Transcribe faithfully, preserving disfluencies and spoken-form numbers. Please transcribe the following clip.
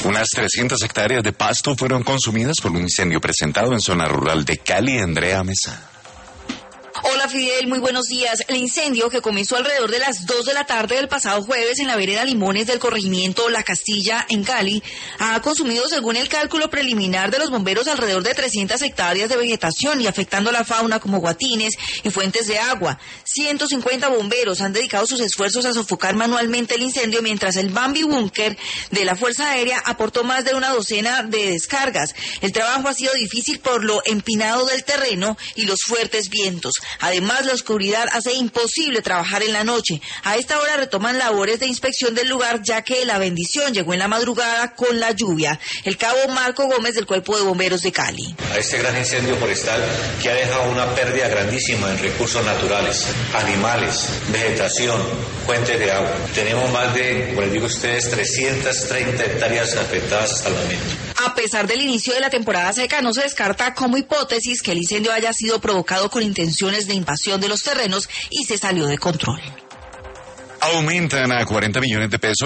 Unas trescientas hectáreas de pasto fueron consumidas por un incendio presentado en zona rural de Cali. Andrea Mesa. Hola Fidel, muy buenos días. El incendio, que comenzó alrededor de las dos de la tarde del pasado jueves en la vereda Limones del corregimiento La Castilla, en Cali, ha consumido, según el cálculo preliminar de los bomberos, alrededor de trescientas hectáreas de vegetación y afectando la fauna como guatines y fuentes de agua. ciento cincuenta bomberos han dedicado sus esfuerzos a sofocar manualmente el incendio, mientras el Bambi Búnker de la Fuerza Aérea aportó más de una docena de descargas. El trabajo ha sido difícil por lo empinado del terreno y los fuertes vientos. Además, la oscuridad hace imposible trabajar en la noche. A esta hora retoman labores de inspección del lugar, ya que la bendición llegó en la madrugada con la lluvia. El cabo Marco Gómez, del Cuerpo de Bomberos de Cali. A este gran incendio forestal que ha dejado una pérdida grandísima en recursos naturales, animales, vegetación, fuentes de agua. Tenemos más de, como les digo a ustedes, trescientas treinta hectáreas afectadas hasta el momento. A pesar del inicio de la temporada seca, no se descarta como hipótesis que el incendio haya sido provocado con intenciones de invasión de los terrenos y se salió de control. Aumentan a cuarenta millones de pesos